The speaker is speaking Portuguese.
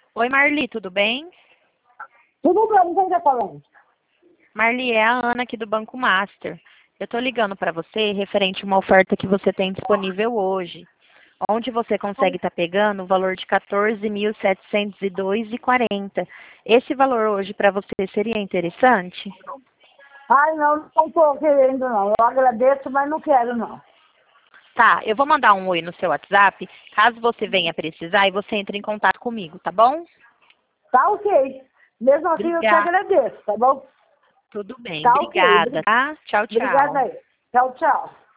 Oi, Marli, tudo bem? Tudo bem, quem tá falando? Marli, é a Ana aqui do Banco Master. Eu estou ligando para você referente a uma oferta que você tem disponível hoje, onde você consegue estar pegando o valor de 14.702,40. Esse valor hoje para você seria interessante? Ai, não estou querendo não. Eu agradeço, mas não quero não. Tá, eu vou mandar um oi no seu WhatsApp, caso você venha precisar e você entre em contato comigo, tá bom? Tá ok. Mesmo assim eu te Obrigada. agradeço, tá bom? Tudo bem, Tá ok. obrigada, tá? Tchau, Obrigada tchau. aí. Tchau, tchau.